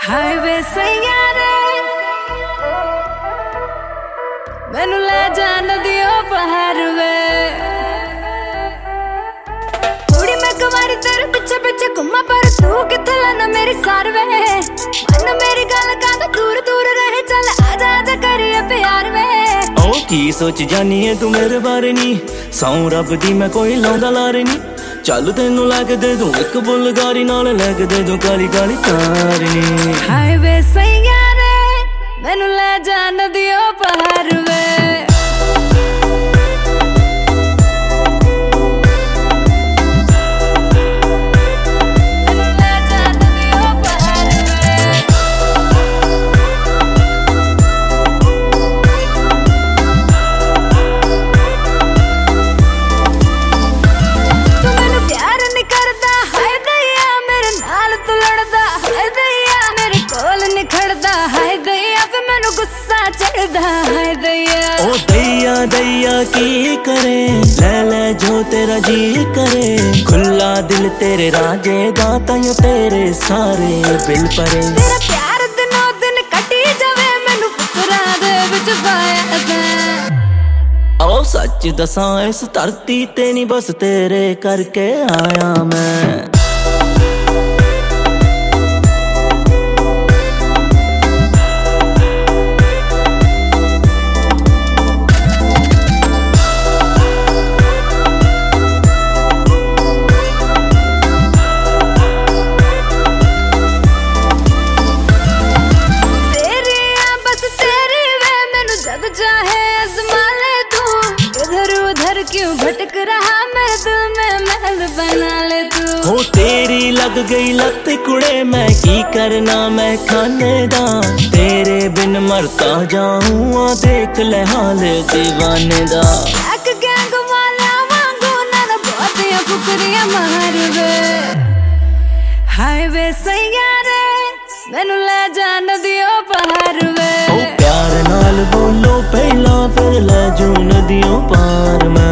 Highway सैयारे मैनू ले जा नदियों पहाड़ वे कुड़ी मैं कुमारी तेरे पीछे पीछे घुमा पर तू किथे लाना मेरी सार वे मन मेरी गल का दूर दूर रहे चल आजा आजा करिए प्यार वे ओ की सोच जानी है तू मेरे बारे नी सौ रब दी मैं कोई लाउंदा लारे नी चल तेनू लैके दे दूं एक बुलगारी नाल लैके दे दूं काली काली कार नी हाईवे सैयारे मैनू ले जा नदियों पहाड़ वे ओ दैया दैया की करे ले ले जो तेरा जी करे खुला दिल तेरे राजे गाता यूं तेरे सारे बिल परे तेरा प्यार दिनों दिन कटी जावे मैनू फुकरा दे विच पाया दे ओ सच दसां इस धरती ते नहीं बस तेरे करके आया मैं चाहे आजमा ले तू इधर उधर क्यों भटक रहा मेरे दिल में महल बना ले तू हो तेरी लग गई लत कुड़े मैं की करना मैं खाने दा तेरे बिन मरता जाऊं देख ले हाल दीवाने दा एक गैंग वाला वांगू ना बहुतियां फुकरियां मार वे हाईवे सैयारे मैनू ले जा नदियों पहाड़ वे प्यार नाल बोलो पहला फिर ले जू नदियों पार।